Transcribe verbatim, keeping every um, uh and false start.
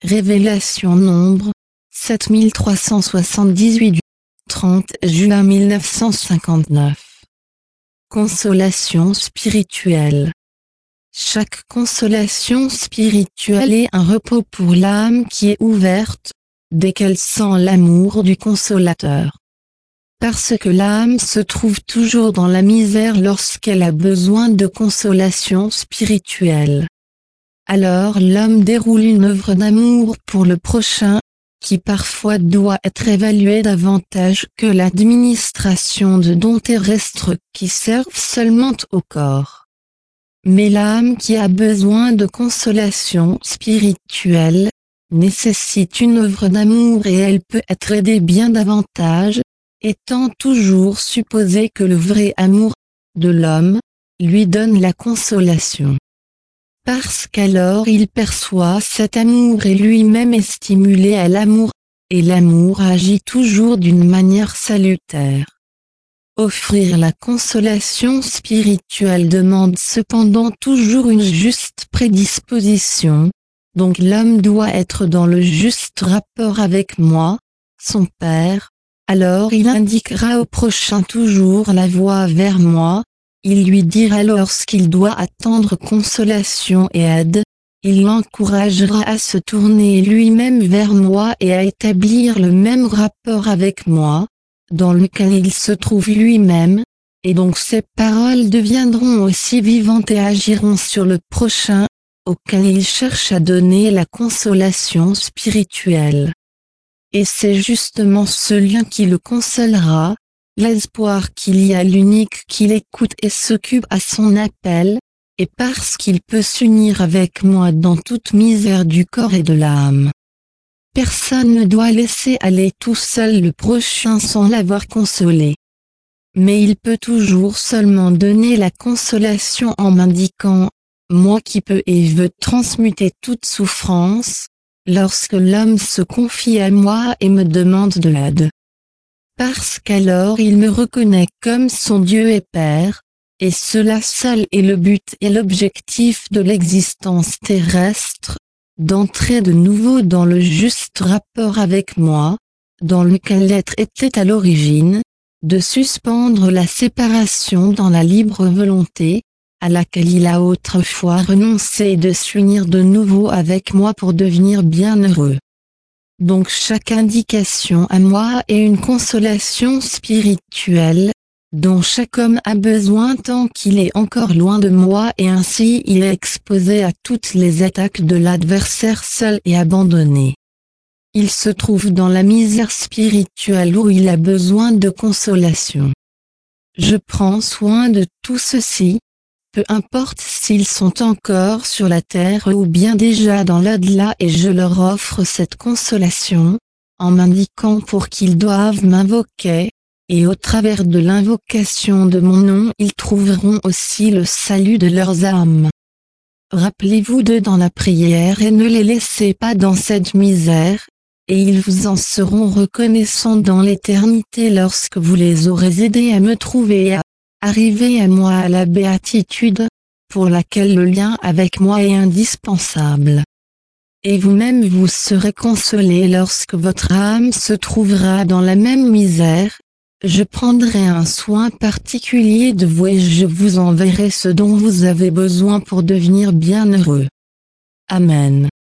Révélation Nombre, sept mille trois cent soixante-dix-huit du trente juin mille neuf cent cinquante-neuf. Consolation spirituelle. Chaque consolation spirituelle est un repos pour l'âme qui est ouverte, dès qu'elle sent l'amour du consolateur. Parce que l'âme se trouve toujours dans la misère lorsqu'elle a besoin de consolation spirituelle. Alors l'homme déroule une œuvre d'amour pour le prochain, qui parfois doit être évaluée davantage que l'administration de dons terrestres qui servent seulement au corps. Mais l'âme qui a besoin de consolation spirituelle, nécessite une œuvre d'amour et elle peut être aidée bien davantage, étant toujours supposé que le vrai amour de l'homme lui donne la consolation. Parce qu'alors il perçoit cet amour et lui-même est stimulé à l'amour, et l'amour agit toujours d'une manière salutaire. Offrir la consolation spirituelle demande cependant toujours une juste prédisposition, donc l'homme doit être dans le juste rapport avec moi, son Père, alors il indiquera au prochain toujours la voie vers moi. Il lui dira lorsqu'il doit attendre consolation et aide, il l'encouragera à se tourner lui-même vers moi et à établir le même rapport avec moi, dans lequel il se trouve lui-même, et donc ses paroles deviendront aussi vivantes et agiront sur le prochain, auquel il cherche à donner la consolation spirituelle. Et c'est justement ce lien qui le consolera, l'espoir qu'il y a l'unique qui l'écoute et s'occupe à son appel, et parce qu'il peut s'unir avec moi dans toute misère du corps et de l'âme. Personne ne doit laisser aller tout seul le prochain sans l'avoir consolé. Mais il peut toujours seulement donner la consolation en m'indiquant, moi qui peux et veux transmuter toute souffrance, lorsque l'homme se confie à moi et me demande de l'aide. Parce qu'alors il me reconnaît comme son Dieu et Père, et cela seul est le but et l'objectif de l'existence terrestre, d'entrer de nouveau dans le juste rapport avec moi, dans lequel l'être était à l'origine, de suspendre la séparation dans la libre volonté, à laquelle il a autrefois renoncé et de s'unir de nouveau avec moi pour devenir bienheureux. Donc chaque indication à moi est une consolation spirituelle, dont chaque homme a besoin tant qu'il est encore loin de moi et ainsi il est exposé à toutes les attaques de l'adversaire seul et abandonné. Il se trouve dans la misère spirituelle où il a besoin de consolation. Je prends soin de tout ceci, peu importe s'ils sont encore sur la terre ou bien déjà dans l'au-delà et je leur offre cette consolation, en m'indiquant pour qu'ils doivent m'invoquer, et au travers de l'invocation de mon nom ils trouveront aussi le salut de leurs âmes. Rappelez-vous d'eux dans la prière et ne les laissez pas dans cette misère, et ils vous en seront reconnaissants dans l'éternité lorsque vous les aurez aidés à me trouver et à arriver à moi à la béatitude, pour laquelle le lien avec moi est indispensable. Et vous-même vous serez consolés lorsque votre âme se trouvera dans la même misère. Je prendrai un soin particulier de vous et je vous enverrai ce dont vous avez besoin pour devenir bienheureux. Amen.